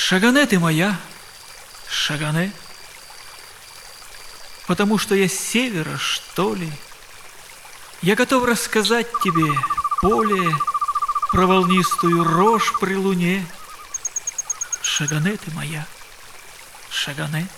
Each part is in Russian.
Шагане ты моя, Шагане, потому что я с севера, что ли. Я готов рассказать тебе, поле, про волнистую рожь при луне. Шагане ты моя, Шагане,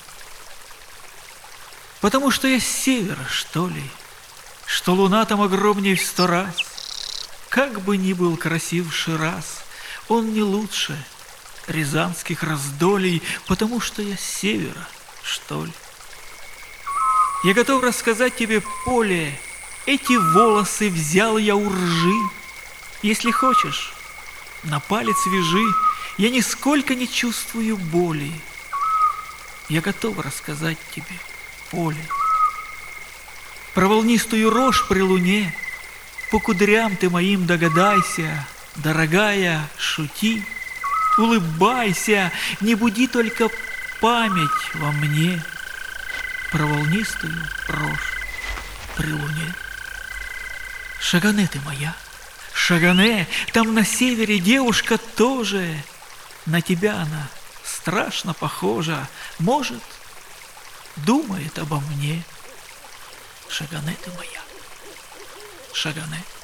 потому что я с севера, что ли, что луна там огромней в 100 раз. Как бы ни был красив Шираз, он не лучше рязанских раздолий, потому что я с севера, что ли. Я готов рассказать тебе, поле, эти волосы взял я у ржи. Если хочешь, на палец вяжи, я нисколько не чувствую боли. Я готов рассказать тебе, поле, про волнистую рожь при луне. По кудрям ты моим догадайся, дорогая, шути, улыбайся, не буди только память во мне про волнистую рожь при луне. Шагане ты моя, Шагане, там на севере девушка тоже, на тебя она страшно похожа, может, думает обо мне. Шагане ты моя, Шагане.